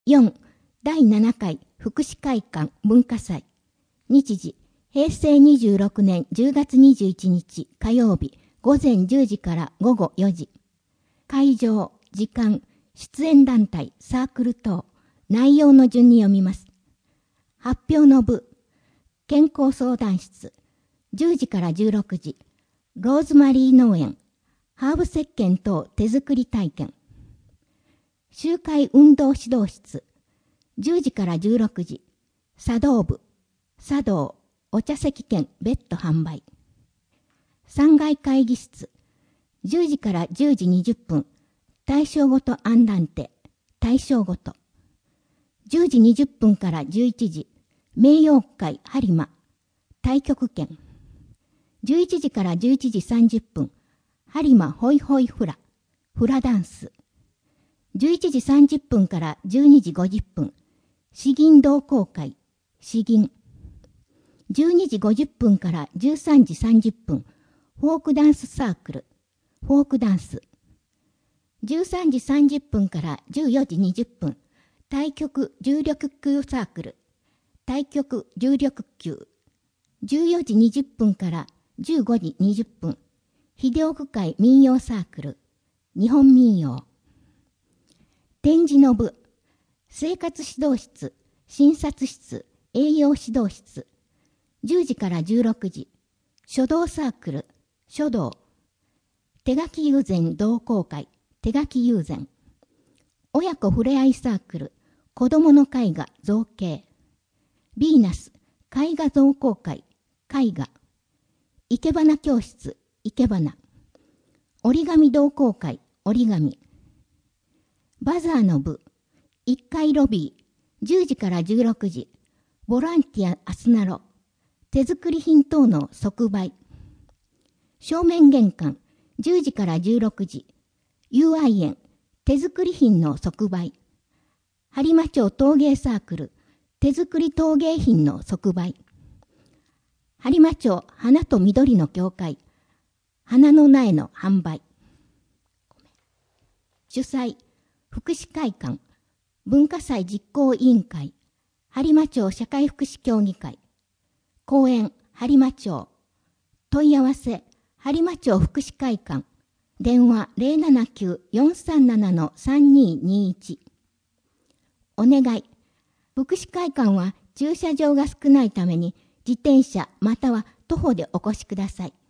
4. 第7回福祉会館文化祭。日時、平成26年10月21日火曜日午前10時から午後4時。会場、時間、出演団体、サークル等、内容の順に読みます。発表の部、健康相談室、10時から16時、ローズマリー農園、ハーブ石鹸等手作り体験。集会運動指導室、10時から16時、茶道部、茶道、お茶席券別途販売。3階会議室、10時から10時20分、大正ごとアンダンテ、大正ごと。10時20分から11時、名誉会播磨、太極拳。11時から11時30分、播磨ホイホイフラ、フラダンス。11時30分から12時50分、詩吟同好会、詩吟。12時50分から13時30分、フォークダンスサークル、フォークダンス。13時30分から14時20分、太極重力級サークル、太極重力級。14時20分から15時20分、秀奥会民謡サークル、日本民謡。展示の部、生活指導室、診察室、栄養指導室。10時から16時、書道サークル、書道。手書き友禅同好会、手書き友禅。親子ふれあいサークル、子供の絵画造形。ヴィーナス、絵画同好会、絵画。生け花教室、生け花。折り紙同好会、折り紙。バザーの部、1階ロビー、10時から16時、ボランティアアスナロ、手作り品等の即売。正面玄関、10時から16時、UI 園、手作り品の即売。播磨町陶芸サークル、手作り陶芸品の即売。播磨町花と緑の協会、花の苗の販売。主催、福祉会館、文化祭実行委員会、播磨町社会福祉協議会。講演、播磨町。問い合わせ、播磨町福祉会館。電話 079-437-3221。お願い。福祉会館は駐車場が少ないために自転車または徒歩でお越しください。